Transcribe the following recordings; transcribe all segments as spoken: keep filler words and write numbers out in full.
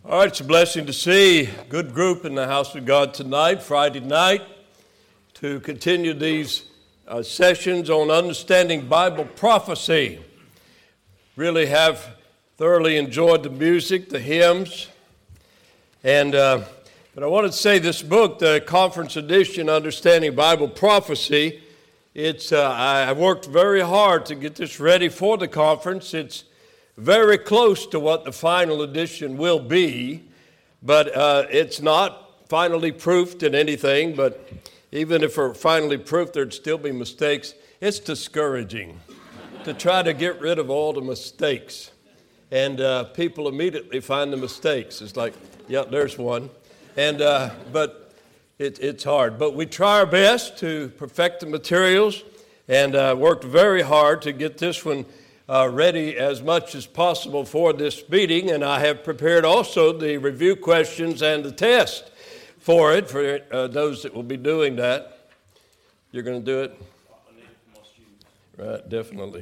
All right, it's a blessing to see a good group in the house of God tonight, Friday night, to continue these uh, sessions on understanding Bible prophecy. Really have thoroughly enjoyed the music, the hymns, and uh, but I wanted to say this book, the conference edition, Understanding Bible Prophecy. It's uh, I worked very hard to get this ready for the conference. It's very close to what the final edition will be, but uh, it's not finally proofed in anything, but even if it were finally proofed, there'd still be mistakes. It's discouraging to try to get rid of all the mistakes, and uh, people immediately find the mistakes. It's like, yeah, there's one, and uh, but it, it's hard. But we try our best to perfect the materials, and uh, worked very hard to get this one Uh, ready as much as possible for this meeting, and I have prepared also the review questions and the test for it, for uh, those that will be doing that. You're going to do it? Right, definitely.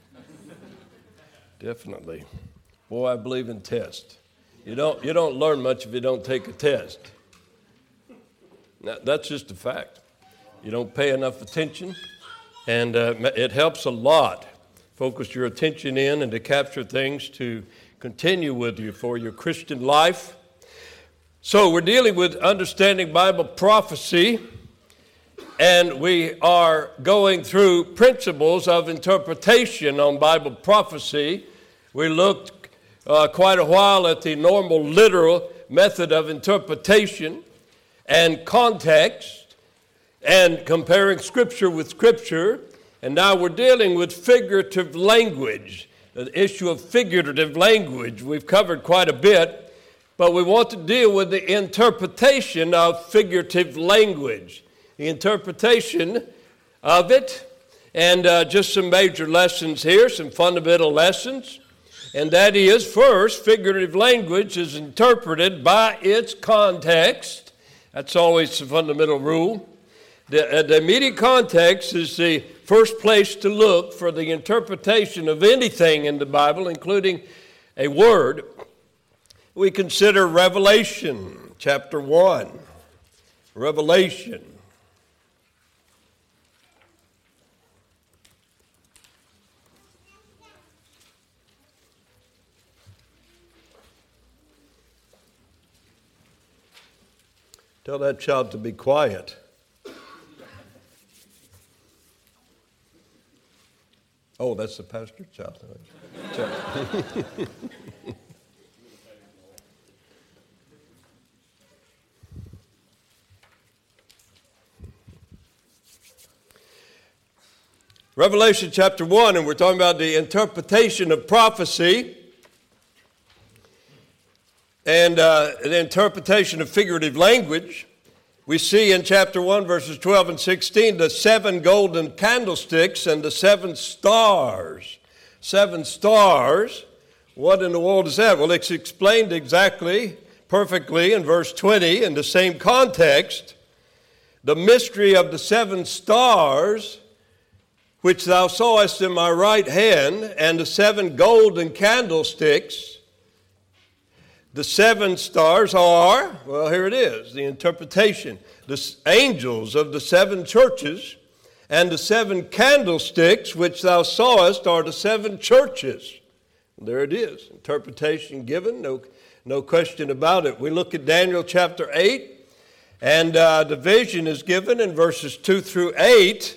Definitely. Boy, I believe in tests. You don't, you don't learn much if you don't take a test. Now, that's just a fact. You don't pay enough attention, and uh, it helps a lot. Focus your attention in and to capture things to continue with you for your Christian life. So we're dealing with understanding Bible prophecy, and we are going through principles of interpretation on Bible prophecy. We looked uh, quite a while at the normal literal method of interpretation and context and comparing Scripture with Scripture. And now we're dealing with figurative language, the issue of figurative language. We've covered quite a bit, but we want to deal with the interpretation of figurative language, the interpretation of it, and uh, just some major lessons here, some fundamental lessons. And that is, first, figurative language is interpreted by its context. That's always the fundamental rule. The, uh, the immediate context is the first place to look for the interpretation of anything in the Bible, including a word. We consider Revelation chapter one. Revelation. Tell that child to be quiet. Oh, that's the pastor's child. Revelation chapter one, and we're talking about the interpretation of prophecy and uh, the interpretation of figurative language. We see in chapter one, verses twelve and sixteen, the seven golden candlesticks and the seven stars. Seven stars, what in the world is that? Well, it's explained exactly, perfectly in verse twenty in the same context. The mystery of the seven stars, which thou sawest in my right hand, and the seven golden candlesticks. The seven stars are, well, here it is, the interpretation. The angels of the seven churches, and the seven candlesticks which thou sawest are the seven churches. There it is, interpretation given, no, no question about it. We look at Daniel chapter eight, and uh, the vision is given in verses two through eight.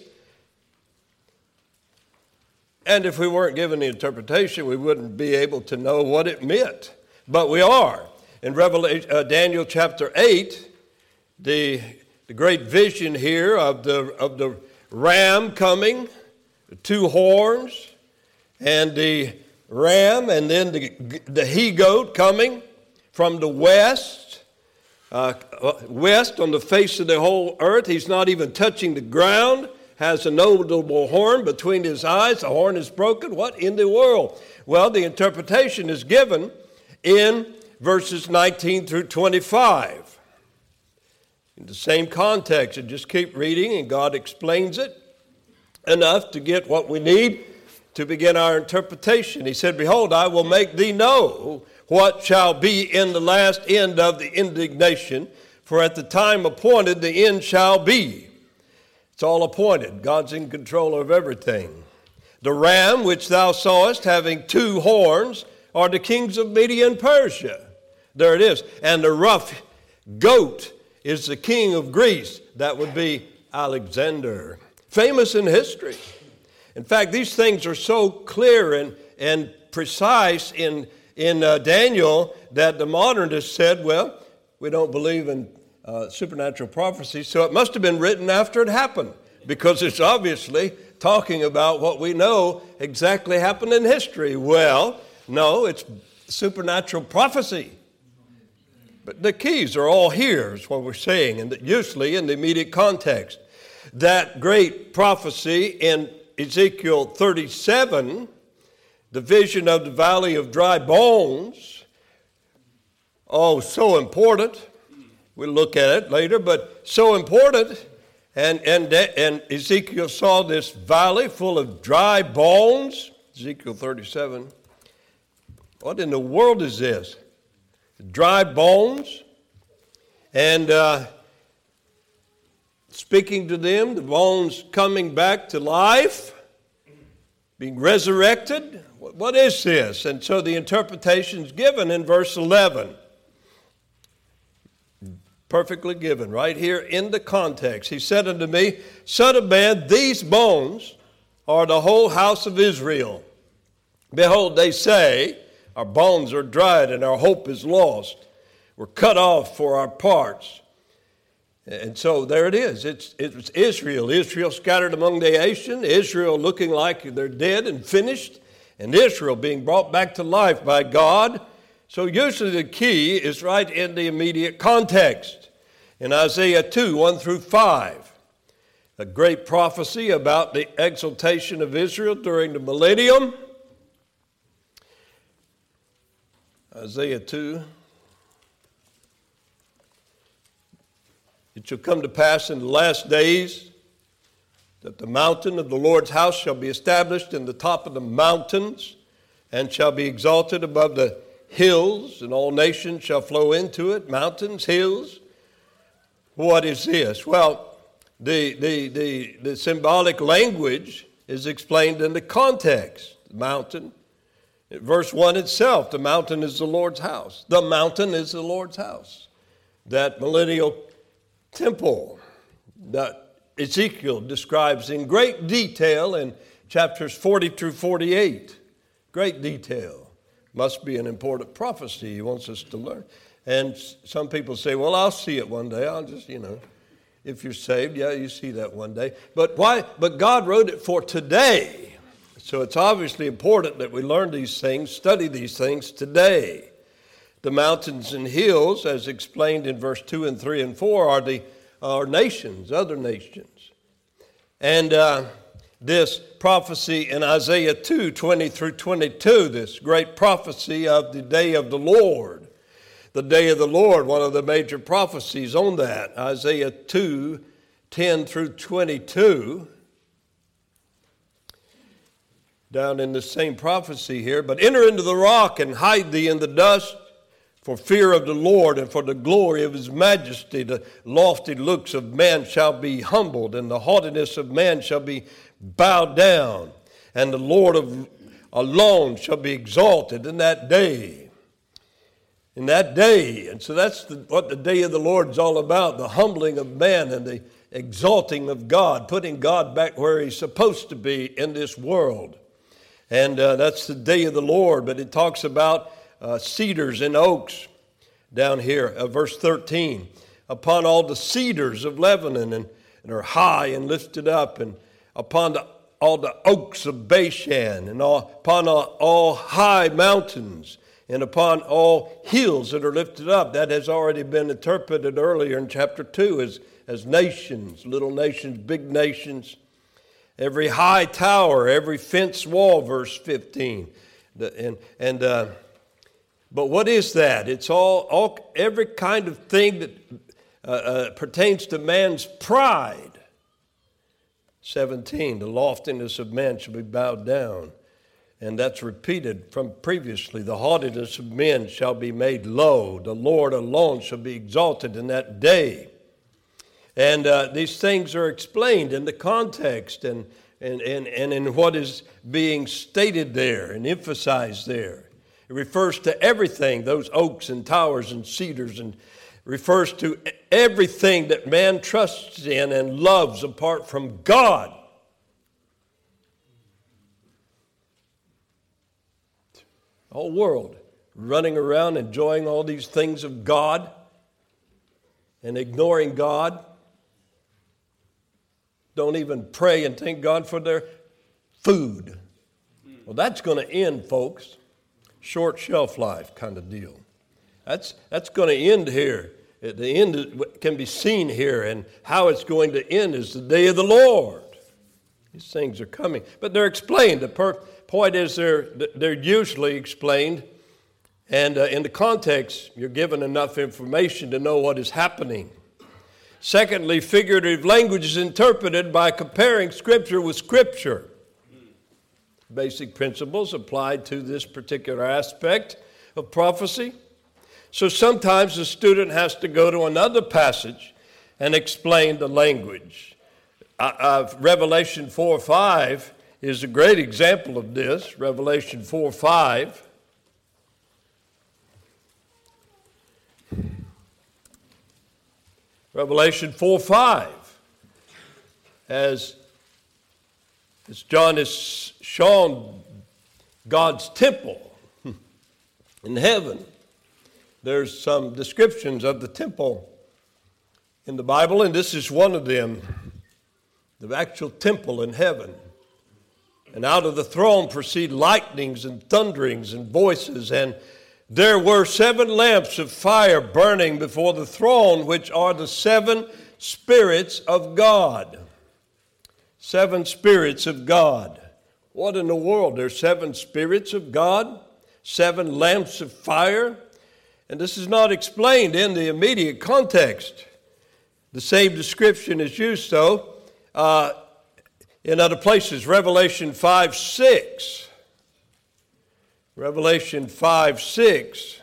And if we weren't given the interpretation, we wouldn't be able to know what it meant. But we are. In Revelation, uh, Daniel chapter eight, the, the great vision here of the, of the ram coming, the two horns, and the ram, and then the, the he-goat coming from the west, uh, west on the face of the whole earth. He's not even touching the ground, has a notable horn between his eyes. The horn is broken. What in the world? Well, the interpretation is given in verses nineteen through twenty-five. In the same context, and just keep reading, and God explains it enough to get what we need to begin our interpretation. He said, Behold, I will make thee know what shall be in the last end of the indignation, for at the time appointed the end shall be. It's all appointed. God's in control of everything. The ram which thou sawest having two horns are the kings of Media and Persia. There it is. And the rough goat is the king of Greece. That would be Alexander. Famous in history. In fact, these things are so clear and, and precise in, in uh, Daniel that the modernists said, well, we don't believe in uh, supernatural prophecy, so it must have been written after it happened, because it's obviously talking about what we know exactly happened in history. Well, no, it's supernatural prophecy. But the keys are all here, is what we're saying, and usually in the immediate context. That great prophecy in Ezekiel thirty-seven, the vision of the valley of dry bones, oh, so important. We'll look at it later, but so important. And, and, and Ezekiel saw this valley full of dry bones. Ezekiel thirty-seven. What in the world is this? Dry bones. And uh, speaking to them, the bones coming back to life, being resurrected. What is this? And so the interpretation is given in verse eleven. Perfectly given right here in the context. He said unto me, Son of man, these bones are the whole house of Israel. Behold, they say, our bones are dried and our hope is lost. We're cut off for our parts. And so there it is. It's, it's Israel. Israel scattered among the nations. Israel looking like they're dead and finished. And Israel being brought back to life by God. So usually the key is right in the immediate context. In Isaiah two, one through five, a great prophecy about the exaltation of Israel during the millennium. Isaiah two. It shall come to pass in the last days that the mountain of the Lord's house shall be established in the top of the mountains and shall be exalted above the hills, and all nations shall flow into it, mountains, hills. What is this? Well, the, the, the, the symbolic language is explained in the context. The mountain. Verse one itself, the mountain is the Lord's house. The mountain is the Lord's house. That millennial temple that Ezekiel describes in great detail in chapters forty through forty-eight. Great detail. Must be an important prophecy he wants us to learn. And some people say, well, I'll see it one day. I'll just, you know, if you're saved, yeah, you see that one day. But why? But God wrote it for today. So it's obviously important that we learn these things, study these things today. The mountains and hills, as explained in verse two and three and four, are the are nations, other nations. And uh, this prophecy in Isaiah two, twenty through twenty-two, this great prophecy of the day of the Lord. The day of the Lord, one of the major prophecies on that. Isaiah two, ten through twenty-two. Down in the same prophecy here. But enter into the rock and hide thee in the dust for fear of the Lord and for the glory of his majesty. The lofty looks of man shall be humbled, and the haughtiness of man shall be bowed down. And the Lord of alone shall be exalted in that day. In that day. And so that's the, what the day of the Lord is all about, the humbling of man and the exalting of God, putting God back where he's supposed to be in this world. And uh, that's the day of the Lord. But it talks about uh, cedars and oaks down here, uh, verse thirteen. Upon all the cedars of Lebanon, and, and are high and lifted up, and upon the, all the oaks of Bashan, and all, upon all, all high mountains, and upon all hills that are lifted up. That has already been interpreted earlier in chapter two as, as nations, little nations, big nations. Every high tower, every fenced wall, verse fifteen. The, and and uh, but what is that? It's all, all every kind of thing that uh, uh, pertains to man's pride. seventeen, the loftiness of man shall be bowed down. And that's repeated from previously. The haughtiness of men shall be made low. The Lord alone shall be exalted in that day. And uh, these things are explained in the context and, and, and, and in what is being stated there and emphasized there. It refers to everything, those oaks and towers and cedars, and refers to everything that man trusts in and loves apart from God. The whole world running around enjoying all these things of God and ignoring God. Don't even pray and thank God for their food. Well, that's going to end, folks. Short shelf life kind of deal. That's, that's going to end here. The end can be seen here, and how it's going to end is the day of the Lord. These things are coming. But they're explained. The per- point is they're, they're usually explained, and uh, in the context, you're given enough information to know what is happening. Secondly, figurative language is interpreted by comparing Scripture with Scripture. Basic principles applied to this particular aspect of prophecy. So sometimes the student has to go to another passage and explain the language. Uh, uh, Revelation four five is a great example of this. Revelation four five. Revelation four five. As, as John has shown God's temple in heaven, there's some descriptions of the temple in the Bible, and this is one of them, the actual temple in heaven. And out of the throne proceed lightnings and thunderings and voices, and there were seven lamps of fire burning before the throne, which are the seven spirits of God. Seven spirits of God. What in the world? There's seven spirits of God, seven lamps of fire. And this is not explained in the immediate context. The same description is used, though, uh, in other places. Revelation five six. Revelation five six.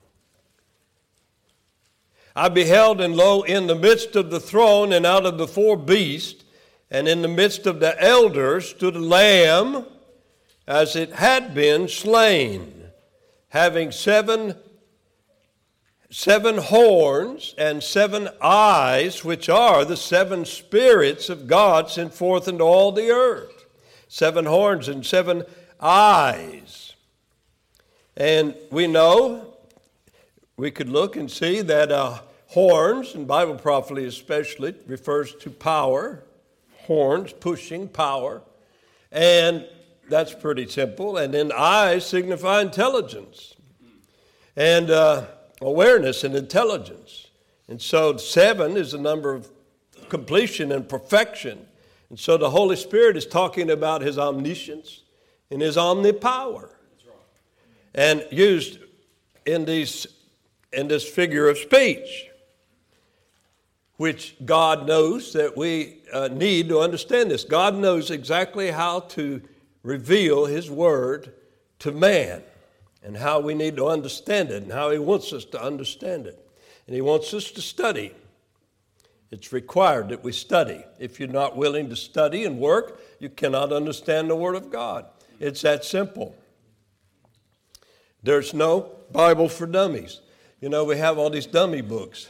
I beheld, and lo, in the midst of the throne and out of the four beasts, and in the midst of the elders stood a lamb, as it had been slain, having seven Seven horns and seven eyes, which are the seven spirits of God sent forth into all the earth. Seven horns and seven eyes. And we know, we could look and see that uh, horns, and Bible prophecy especially, refers to power. Horns, pushing, power. And that's pretty simple. And then eyes signify intelligence. And uh, awareness and intelligence. And so seven is the number of completion and perfection. And so the Holy Spirit is talking about his omniscience and his omnipower. And used in these in this figure of speech, which God knows that we uh, need to understand this. God knows exactly how to reveal his word to man, and how we need to understand it, and how he wants us to understand it. And he wants us to study. It's required that we study. If you're not willing to study and work, you cannot understand the Word of God. It's that simple. There's no Bible for dummies. You know, we have all these dummy books.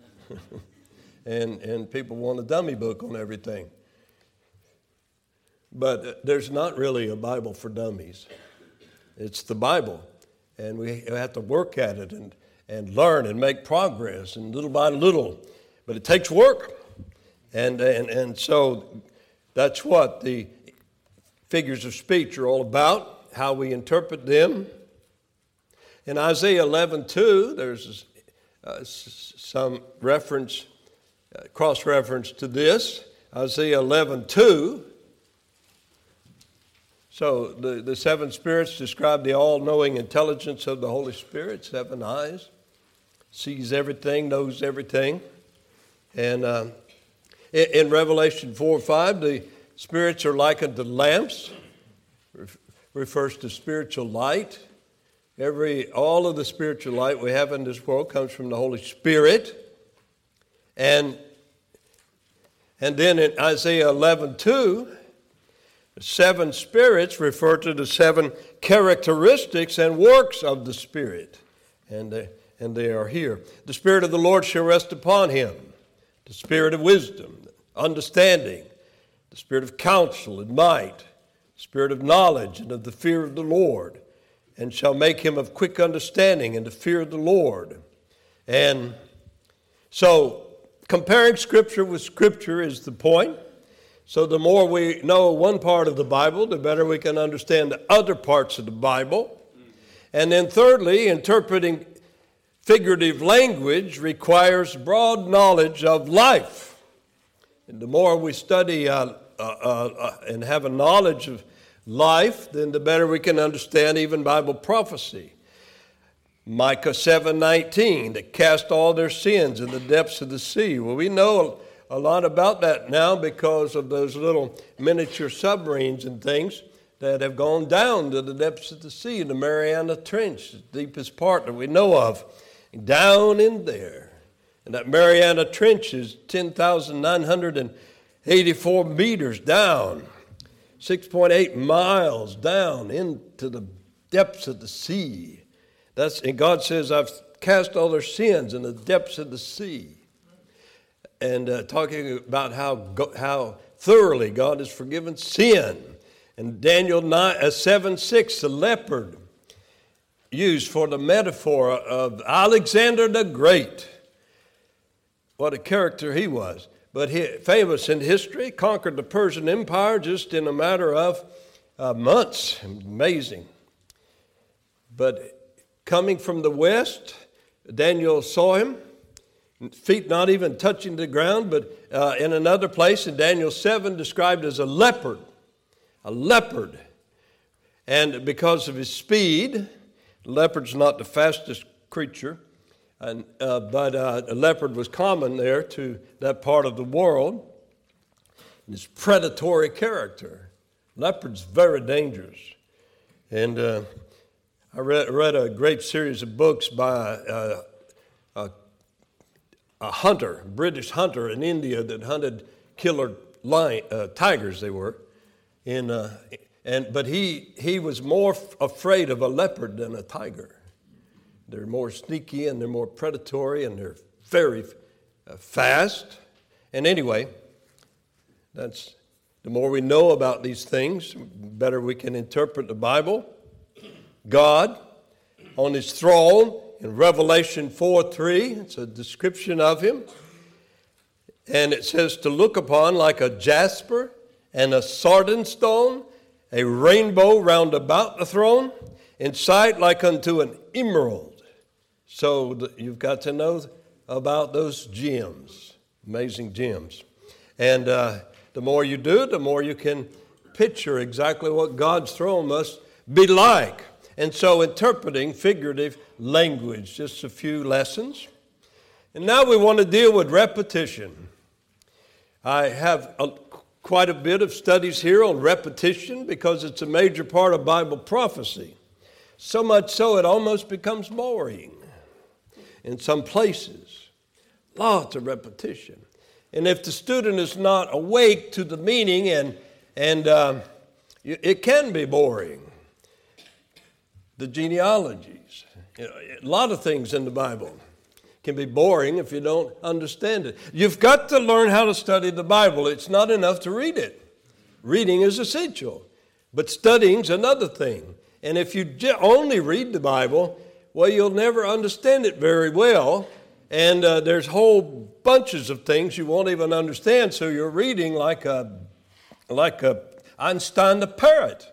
and, and people want a dummy book on everything. But there's not really a Bible for dummies. It's the Bible. And we have to work at it and, and learn and make progress, and little by little. But it takes work. And, and, and so that's what the figures of speech are all about, how we interpret them. In Isaiah eleven two, there's uh, some reference, uh, cross-reference to this. Isaiah eleven two. So the, the seven spirits describe the all-knowing intelligence of the Holy Spirit, seven eyes, sees everything, knows everything. And uh, in, in Revelation four five, the spirits are likened to lamps, refers to spiritual light. Every, all of the spiritual light we have in this world comes from the Holy Spirit. And, and then in Isaiah eleven two, the seven spirits refer to the seven characteristics and works of the Spirit. And, uh, and they are here. The Spirit of the Lord shall rest upon him. The Spirit of wisdom, understanding, the Spirit of counsel and might, Spirit of knowledge and of the fear of the Lord, and shall make him of quick understanding and the fear of the Lord. And so, comparing Scripture with Scripture is the point. So the more we know one part of the Bible, the better we can understand the other parts of the Bible. And then thirdly, interpreting figurative language requires broad knowledge of life. And the more we study uh, uh, uh, and have a knowledge of life, then the better we can understand even Bible prophecy. Micah seven nineteen, that cast all their sins in the depths of the sea. Well, we know a lot about that now because of those little miniature submarines and things that have gone down to the depths of the sea, the Mariana Trench, the deepest part that we know of, down in there. And that Mariana Trench is ten thousand nine hundred eighty-four meters down, six point eight miles down into the depths of the sea. That's, and God says, I've cast all their sins in the depths of the sea. And uh, talking about how how thoroughly God has forgiven sin. And Daniel nine, uh, seven six, the leopard, used for the metaphor of Alexander the Great. What a character he was. But he, famous in history, conquered the Persian Empire just in a matter of uh, months. Amazing. But coming from the west, Daniel saw him. Feet not even touching the ground, but uh, in another place in Daniel seven described as a leopard. A leopard. And because of his speed, the leopard's not the fastest creature, and, uh, but uh, a leopard was common there to that part of the world. His predatory character. Leopard's very dangerous. And uh, I read, read a great series of books by uh, a A hunter, a British hunter in India that hunted killer lion, uh, tigers they were. In, uh, and, but he, he was more f- afraid of a leopard than a tiger. They're more sneaky and they're more predatory and they're very uh, fast. And anyway, that's the more we know about these things, the better we can interpret the Bible. God on his throne, in Revelation four three, it's a description of him. And it says to look upon like a jasper and a sardine stone, a rainbow round about the throne, in sight like unto an emerald. So the, you've got to know about those gems, amazing gems. And uh, the more you do, the more you can picture exactly what God's throne must be like. And so interpreting figurative language, just a few lessons. And now we want to deal with repetition. I have a, quite a bit of studies here on repetition because it's a major part of Bible prophecy. So much so it almost becomes boring in some places. Lots of repetition. And if the student is not awake to the meaning, and, and um, it can be boring. The genealogies, you know, a lot of things in the Bible can be boring if you don't understand it. You've got to learn how to study the Bible. It's not enough to read it. Reading is essential, but studying's another thing. And if you only read the Bible, well, you'll never understand it very well. And uh, there's whole bunches of things you won't even understand. So you're reading like a, like a Einstein the parrot.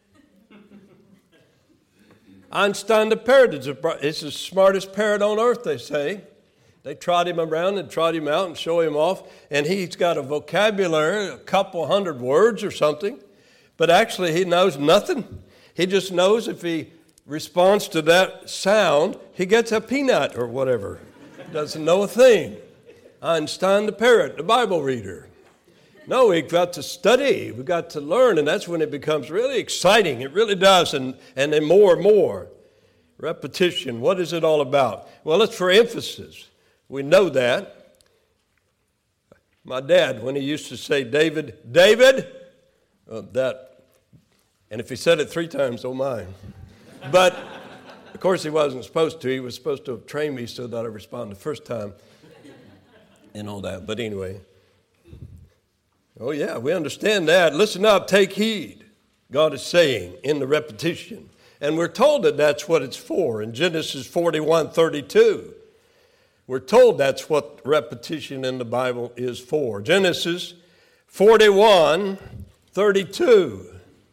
Einstein the parrot is the smartest parrot on earth, they say. They trot him around and trot him out and show him off. And he's got a vocabulary, a couple hundred words or something. But actually he knows nothing. He just knows if he responds to that sound, he gets a peanut or whatever. Doesn't know a thing. Einstein the parrot, the Bible reader. No, we've got to study. We've got to learn, and that's when it becomes really exciting. It really does, and, and then more and more. Repetition, what is it all about? Well, it's for emphasis. We know that. My dad, when he used to say, David, David, uh, that, and if he said it three times, oh my. But, of course, he wasn't supposed to. He was supposed to have trained me so that I respond the first time and all that. But anyway. Oh, yeah, we understand that. Listen up, take heed, God is saying in the repetition. And we're told that that's what it's for in Genesis forty-one thirty-two. We're told that's what repetition in the Bible is for. Genesis forty-one thirty-two.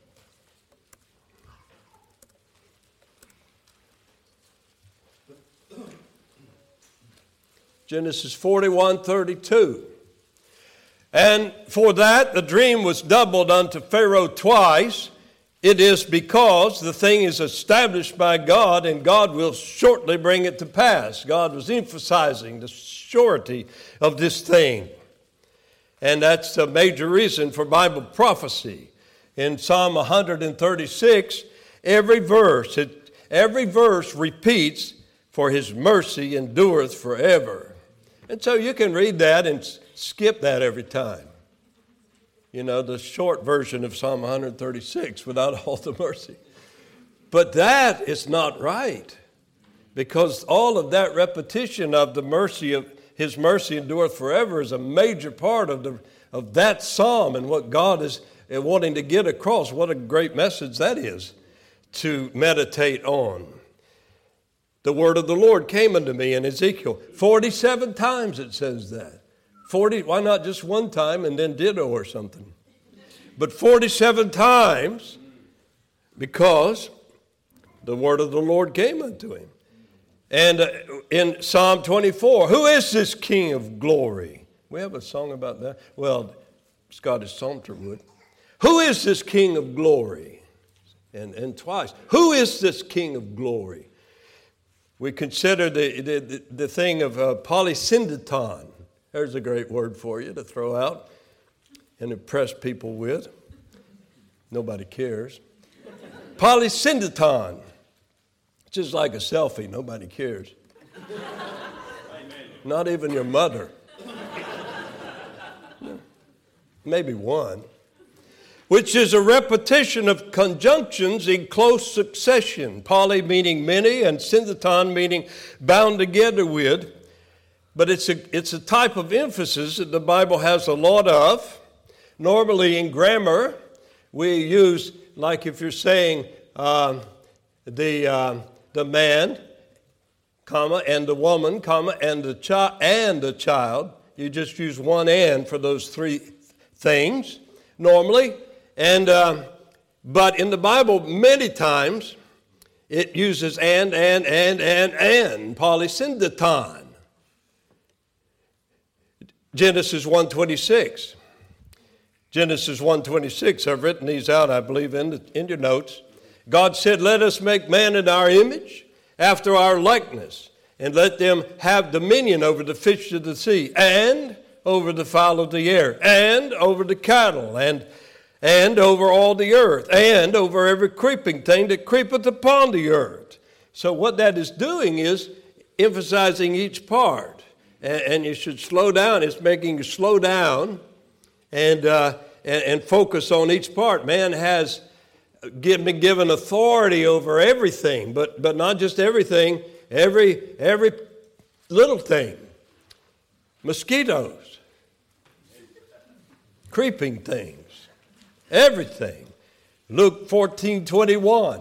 Genesis forty-one thirty-two. And for that the dream was doubled unto Pharaoh twice. It is because the thing is established by God, and God will shortly bring it to pass. God was emphasizing the surety of this thing. And that's a major reason for Bible prophecy. In Psalm one thirty-six, every verse, it, every verse repeats, for his mercy endureth forever. And so you can read that and skip that every time. You know, the short version of Psalm one thirty-six without all the mercy. But that is not right, because all of that repetition of the mercy of his mercy endureth forever is a major part of the of that psalm and what God is wanting to get across. What a great message that is to meditate on. The word of the Lord came unto me in Ezekiel. forty-seven times it says that. forty, why not just one time and then ditto or something? But forty-seven times, because the word of the Lord came unto him. And uh, in Psalm twenty-four, who is this King of glory? We have a song about that. Well, Scottish Psalter would. Who is this King of glory? And, and twice. Who is this King of glory? We consider the, the, the thing of uh, polysyndeton. There's a great word for you to throw out and impress people with. Nobody cares. Polysyndeton. Just like a selfie, nobody cares. Not even your mother. Maybe one. Which is a repetition of conjunctions in close succession. Poly meaning many and syndeton meaning bound together with. But it's a, it's a type of emphasis that the Bible has a lot of. Normally in grammar, we use, like if you're saying uh, the, uh, the man, comma, and the woman, comma, and the, chi- and the child, you just use one and for those three things normally. And uh, but in the Bible, many times, it uses and, and, and, and, and, polysyndeton. Genesis one twenty-six. Genesis one twenty-six. I've written these out, I believe, in, the, in your notes. God said, let us make man in our image, after our likeness, and let them have dominion over the fish of the sea, and over the fowl of the air, and over the cattle, and, and over all the earth, and over every creeping thing that creepeth upon the earth. So what that is doing is emphasizing each part. And you should slow down. It's making you slow down and, uh, and, and focus on each part. Man has been given authority over everything, but, but not just everything, every, every little thing. Mosquitoes, creeping things, everything. Luke fourteen twenty-one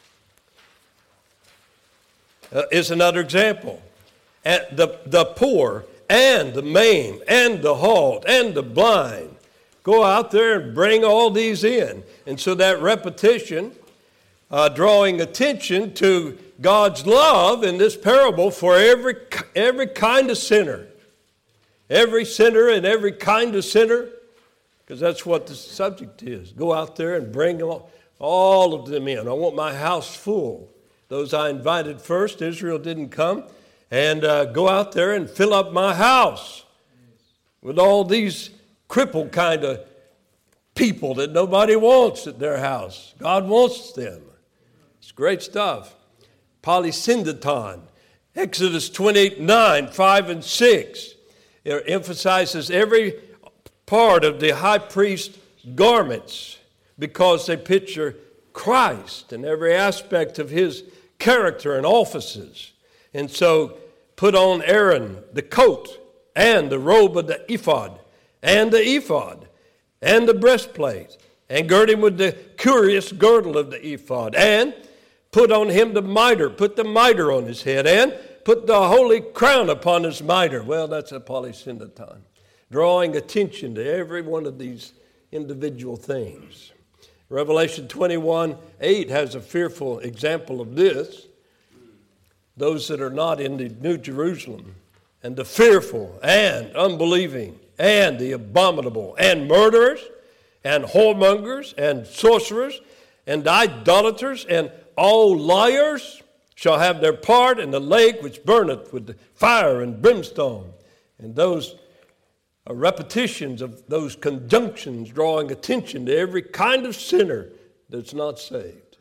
uh, is another example. And the, the poor and the maimed and the halt and the blind. Go out there and bring all these in. And so that repetition, uh, drawing attention to God's love in this parable for every, every kind of sinner. Every sinner and every kind of sinner, because that's what the subject is. Go out there and bring all, all of them in. I want my house full. Those I invited first, Israel didn't come. And uh, go out there and fill up my house with all these crippled kind of people that nobody wants at their house. God wants them. It's great stuff. Polysyndeton. Exodus twenty-eight, nine, five, and six. It emphasizes every part of the high priest's garments because they picture Christ and every aspect of his character and offices. And so put on Aaron the coat and the robe of the ephod and the ephod and the breastplate, and gird him with the curious girdle of the ephod, and put on him the mitre, put the mitre on his head, and put the holy crown upon his mitre. Well, that's a polysyndeton, drawing attention to every one of these individual things. Revelation twenty-one, eight has a fearful example of this. Those that are not in the New Jerusalem, and the fearful, and unbelieving, and the abominable, and murderers, and whoremongers, and sorcerers, and idolaters, and all liars shall have their part in the lake which burneth with the fire and brimstone. And those are repetitions of those conjunctions drawing attention to every kind of sinner that's not saved.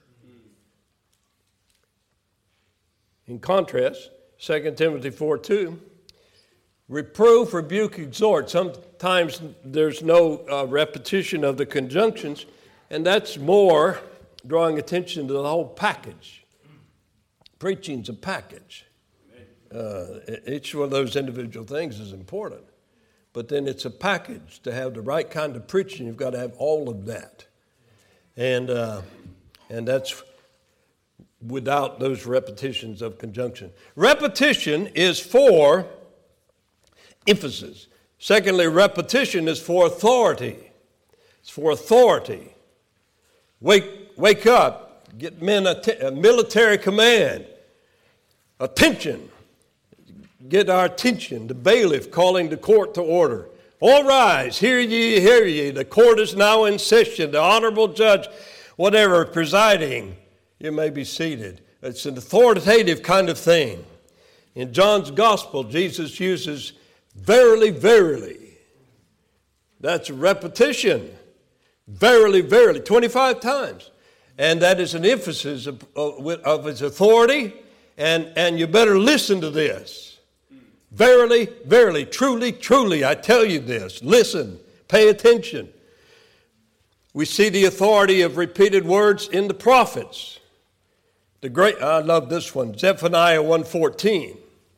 In contrast, Second Timothy four two, reproof, rebuke, exhort. Sometimes there's no uh, repetition of the conjunctions, and that's more drawing attention to the whole package. Preaching's a package. Uh, each one of those individual things is important. But then it's a package. To have the right kind of preaching, you've got to have all of that. And uh, and that's without those repetitions of conjunction. Repetition is for emphasis. Secondly, repetition is for authority. It's for authority. Wake, wake up. Get men a, a military command. Attention. Get our attention. The bailiff calling the court to order. All rise, hear ye, hear ye. The court is now in session. The honorable judge, whatever, presiding. You may be seated. It's an authoritative kind of thing. In John's gospel, Jesus uses verily, verily. That's a repetition. Verily, verily, twenty-five times. And that is an emphasis of, of, of his authority. And, and you better listen to this. Verily, verily, truly, truly, I tell you this. Listen, pay attention. We see the authority of repeated words in the prophets. The great, I love this one, Zephaniah one fourteen.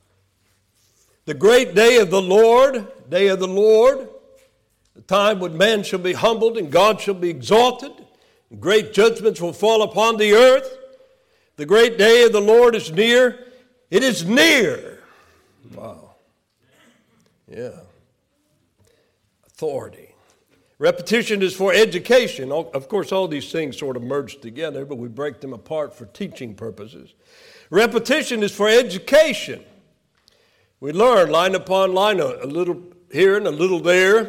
The great day of the Lord, day of the Lord, the time when man shall be humbled and God shall be exalted, and great judgments will fall upon the earth. The great day of the Lord is near. It is near. Wow. Yeah. Authority. Repetition is for education. Of course, all these things sort of merge together, but we break them apart for teaching purposes. Repetition is for education. We learn line upon line, a little here and a little there.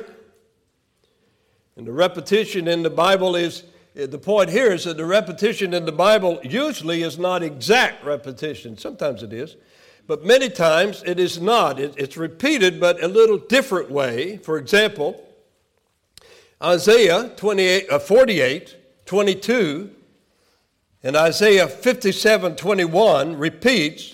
And the repetition in the Bible is, the point here is that the repetition in the Bible usually is not exact repetition. Sometimes it is. But many times it is not. It, it's repeated, but a little different way. For example, Isaiah twenty-eight, uh, forty-eight, twenty-two, and Isaiah fifty-seven, twenty-one repeats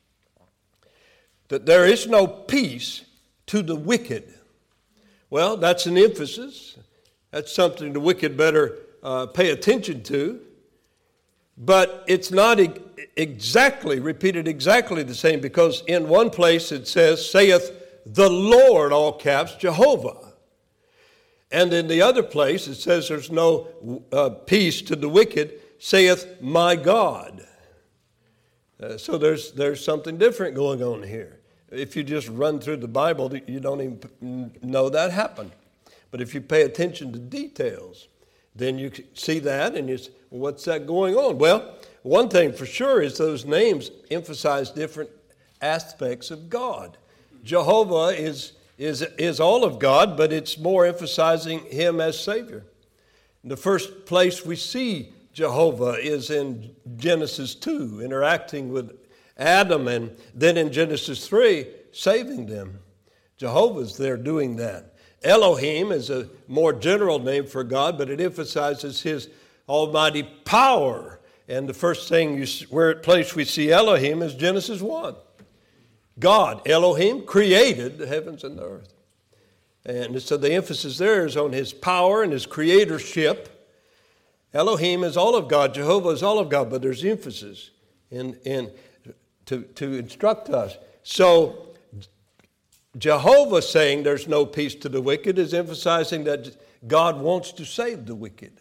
that there is no peace to the wicked. Well, that's an emphasis. That's something the wicked better uh, pay attention to. But it's not e- exactly repeated exactly the same, because in one place it says, saith the Lord, all caps, Jehovah. And in the other place it says there's no uh, peace to the wicked, saith my God. Uh, so there's there's something different going on here. If you just run through the Bible, you don't even know that happened. But if you pay attention to details, then you see that and you say, well, what's that going on? Well, one thing for sure is those names emphasize different aspects of God. Jehovah is, is, is all of God, but it's more emphasizing him as Savior. The first place we see Jehovah is in Genesis two, interacting with Adam, and then in Genesis three, saving them. Jehovah's there doing that. Elohim is a more general name for God, but it emphasizes his almighty power. And the first thing, you, where place we see Elohim is Genesis one. God, Elohim, created the heavens and the earth. And so the emphasis there is on his power and his creatorship. Elohim is all of God. Jehovah is all of God. But there's emphasis in, in to, to instruct us. So Jehovah saying there's no peace to the wicked is emphasizing that God wants to save the wicked.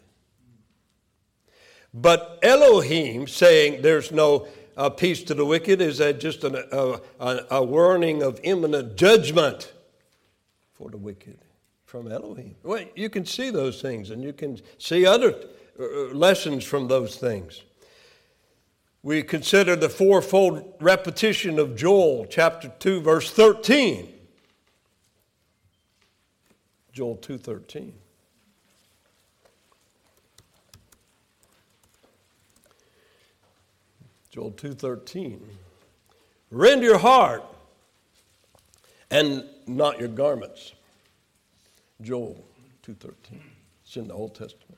But Elohim saying there's no uh, peace to the wicked is a, just an, a, a, a warning of imminent judgment for the wicked from Elohim. Well, you can see those things, and you can see other lessons from those things. We consider the fourfold repetition of Joel chapter two, verse thirteen. Joel two thirteen. Joel two thirteen. Rend your heart and not your garments. Joel two thirteen. It's in the Old Testament.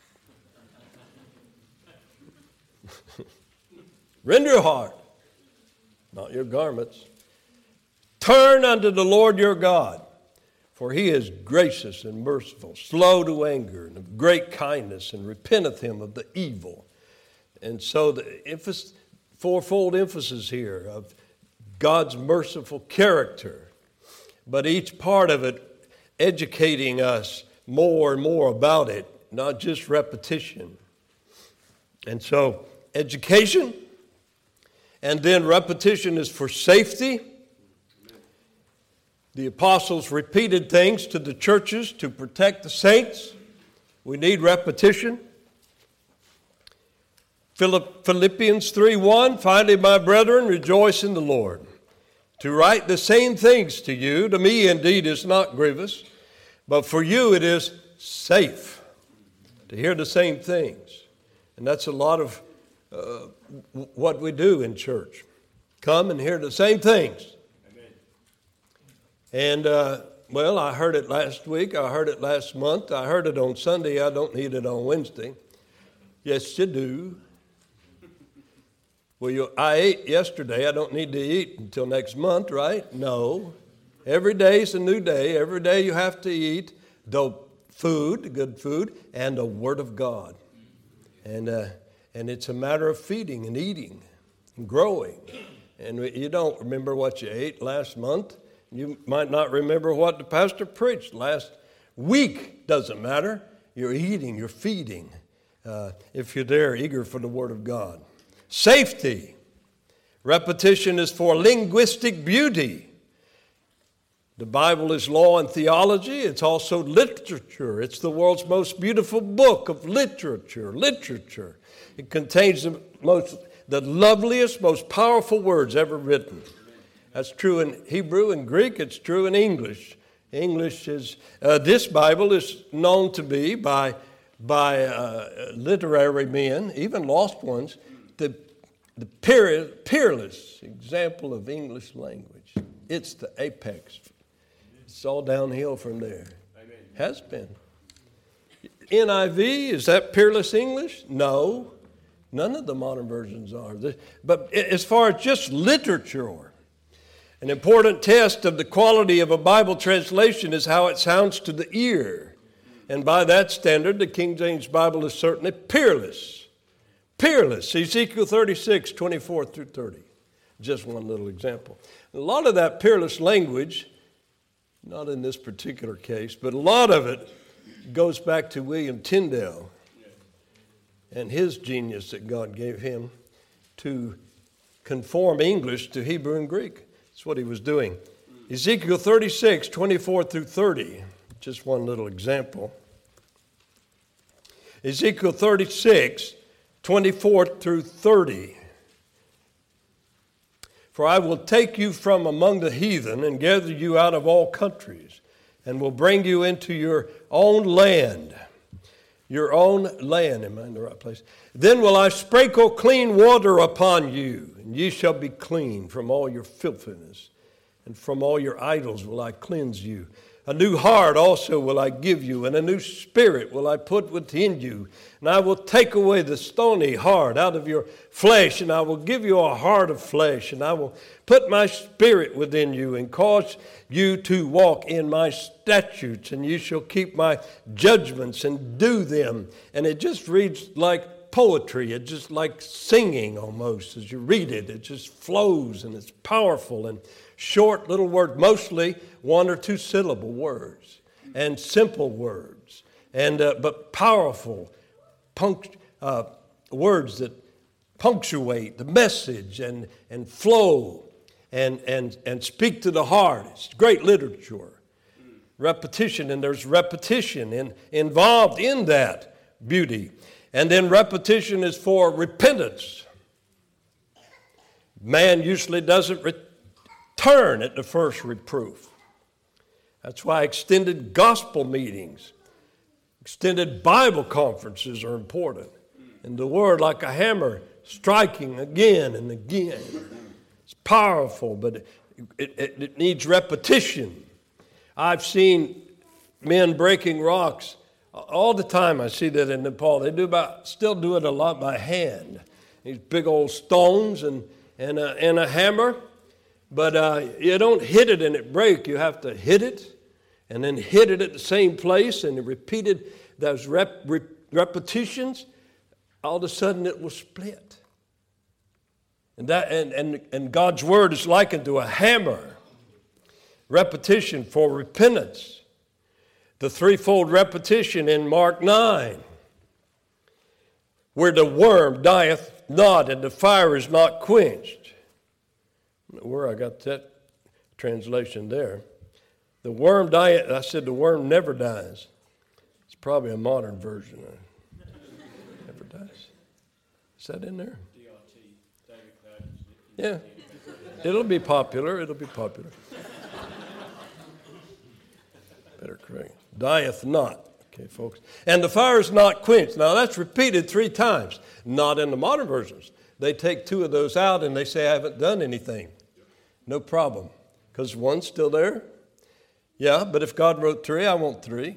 Rend your heart, not your garments. Turn unto the Lord your God, for he is gracious and merciful, slow to anger, and of great kindness, and repenteth him of the evil. And so the emphasis, fourfold emphasis here of God's merciful character, but each part of it educating us more and more about it, not just repetition. And so education, and then repetition is for safety. The apostles repeated things to the churches to protect the saints. We need repetition. Philippians three one, finally, my brethren, rejoice in the Lord. To write the same things to you, to me indeed is not grievous, but for you it is safe to hear the same things. And that's a lot of uh, what we do in church. Come and hear the same things. Amen. And, uh, well, I heard it last week. I heard it last month. I heard it on Sunday. I don't need it on Wednesday. Yes, you do. Well, you, I ate yesterday. I don't need to eat until next month, right? No. Every day is a new day. Every day you have to eat the food, good food, and the Word of God. And uh, and it's a matter of feeding and eating and growing. And you don't remember what you ate last month. You might not remember what the pastor preached last week. Doesn't matter. You're eating, you're feeding, uh, if you're there eager for the Word of God. Safety. Repetition is for linguistic beauty. The Bible is law and theology. It's also literature. It's the world's most beautiful book of literature. Literature. It contains the most, the loveliest, most powerful words ever written. That's true in Hebrew and Greek. It's true in English. English is, uh, this Bible is known to be by, by uh, literary men, even lost ones, the, the peer, peerless example of English language. It's the apex. It's all downhill from there. Amen. Has been. N I V, is that peerless English? No. None of the modern versions are. But as far as just literature, an important test of the quality of a Bible translation is how it sounds to the ear. And by that standard, the King James Bible is certainly peerless. Peerless. Ezekiel thirty-six, twenty-four through thirty. Just one little example. A lot of that peerless language, not in this particular case, but a lot of it goes back to William Tyndale and his genius that God gave him to conform English to Hebrew and Greek. That's what he was doing. Ezekiel thirty-six, twenty-four through thirty. Just one little example. Ezekiel thirty-six, twenty-four through thirty. For I will take you from among the heathen and gather you out of all countries, and will bring you into your own land. Your own land. Am I in the right place? Then will I sprinkle clean water upon you, and ye shall be clean from all your filthiness, and from all your idols will I cleanse you. A new heart also will I give you, and a new spirit will I put within you. And I will take away the stony heart out of your flesh, and I will give you a heart of flesh, and I will put my spirit within you, and cause you to walk in my statutes, and you shall keep my judgments and do them. And it just reads like poetry. It's just like singing almost as you read it. It just flows, and it's powerful and short little words, mostly one or two syllable words, and simple words, and uh, but powerful punct- uh, words that punctuate the message and, and flow and, and, and speak to the heart. It's great literature. Repetition, and there's repetition in, involved in that beauty. And then repetition is for repentance. Man usually doesn't re- turn at the first reproof. That's why extended gospel meetings, extended Bible conferences are important. And the word, like a hammer, striking again and again. It's powerful, but it, it, it needs repetition. I've seen men breaking rocks all the time. I see that in Nepal. They do about, still do it a lot by hand. These big old stones and, and, a, and a hammer. But uh, you don't hit it and it break. You have to hit it and then hit it at the same place, and repeated those rep, re, repetitions. All of a sudden it will split. And that and, and, and God's word is likened to a hammer. Repetition for repentance. The threefold repetition in Mark nine, where the worm dieth not and the fire is not quenched. Where I got that translation there. The worm diet, I said the worm never dies. It's probably a modern version. Never dies. Is that in there? Yeah. It'll be popular. It'll be popular. Better correct. Dieth not. Okay, folks. And the fire is not quenched. Now that's repeated three times. Not in the modern versions. They take two of those out and they say, I haven't done anything. No problem, because one's still there. Yeah, but if God wrote three, I want three.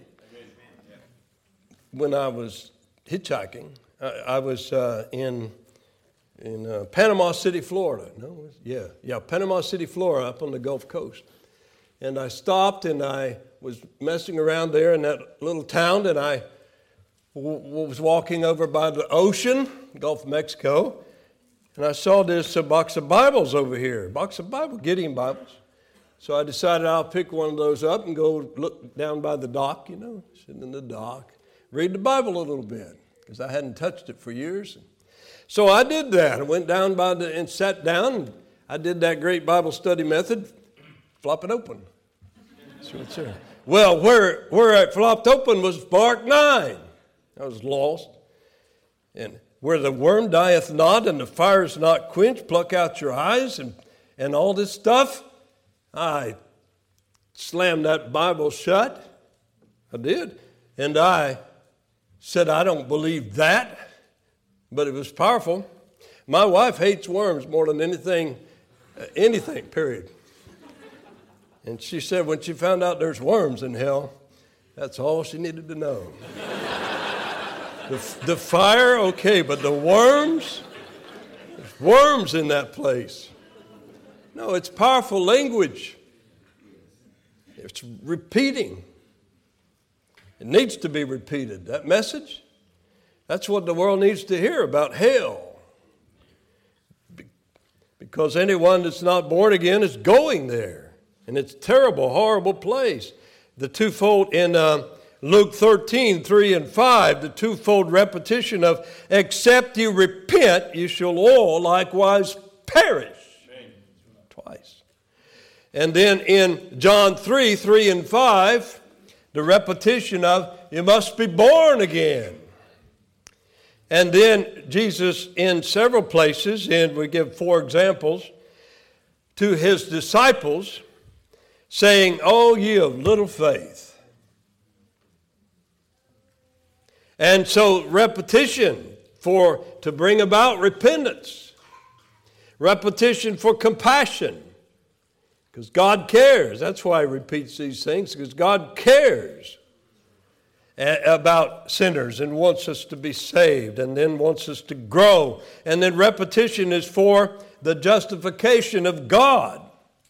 When I was hitchhiking, I, I was uh, in in uh, Panama City, Florida. No, yeah, yeah, Panama City, Florida, up on the Gulf Coast. And I stopped, and I was messing around there in that little town, and I w- was walking over by the ocean, Gulf of Mexico. And I saw this a box of Bibles over here, a box of Bible, Gideon Bibles. So I decided I'll pick one of those up and go look down by the dock, you know, sitting in the dock, read the Bible a little bit, because I hadn't touched it for years. So I did that. I went down by the and sat down. And I did that great Bible study method, flop it open. See what's there. Well, where where it flopped open was Mark nine. I was lost, and where the worm dieth not and the fire is not quenched, pluck out your eyes and, and all this stuff. I slammed that Bible shut. I did. And I said, I don't believe that. But it was powerful. My wife hates worms more than anything, anything, period. And she said when she found out there's worms in hell, that's all she needed to know. The, the fire, okay, but the worms, there's worms in that place. No, it's powerful language. It's repeating. It needs to be repeated. That message, that's what the world needs to hear about hell. Because anyone that's not born again is going there. And it's a terrible, horrible place. The twofold in Uh, Luke thirteen, three and five, the twofold repetition of, except you repent, you shall all likewise perish. Amen. Twice. And then in John three, three and five, the repetition of, you must be born again. And then Jesus in several places, and we give four examples, to his disciples, saying, oh, ye of little faith. And so repetition for to bring about repentance. Repetition for compassion. Because God cares. That's why he repeats these things, because God cares about sinners and wants us to be saved and then wants us to grow. And then repetition is for the justification of God.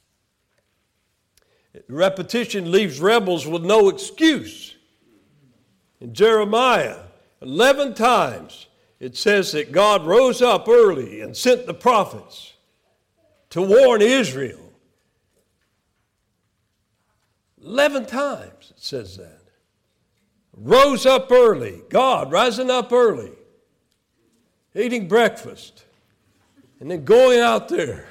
Repetition leaves rebels with no excuse. In Jeremiah, eleven times it says that God rose up early and sent the prophets to warn Israel. Eleven times it says that. Rose up early. God rising up early. Eating breakfast. And then going out there.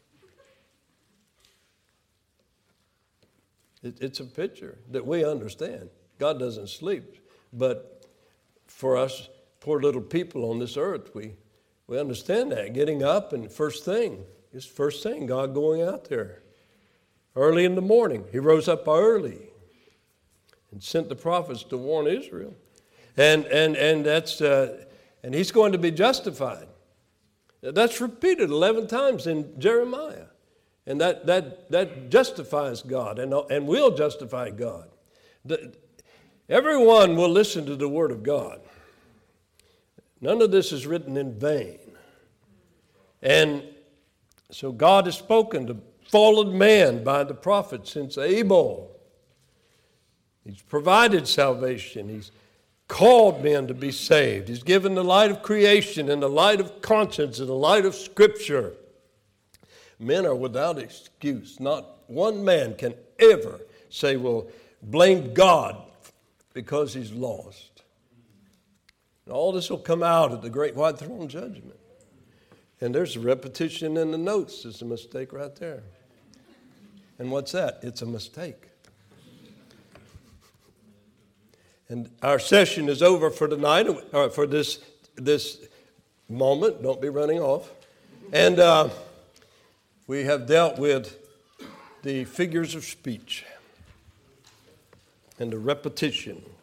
It, it's a picture that we understand. God doesn't sleep. But for us poor little people on this earth, we, we understand that. Getting up and first thing. It's first thing. God going out there. Early in the morning. He rose up early and sent the prophets to warn Israel. And and and that's uh, and he's going to be justified. That's repeated eleven times in Jeremiah. And that that that justifies God and, and will justify God. The, everyone will listen to the word of God. None of this is written in vain. And so God has spoken to fallen man by the prophets since Abel. He's provided salvation. He's called men to be saved. He's given the light of creation and the light of conscience and the light of Scripture. Men are without excuse. Not one man can ever say, well, blame God because he's lost. And all this will come out at the great white throne judgment. And there's a repetition in the notes. There's a mistake right there. And what's that? It's a mistake. And our session is over for tonight, or for this this moment. Don't be running off. And uh, we have dealt with the figures of speech and the repetition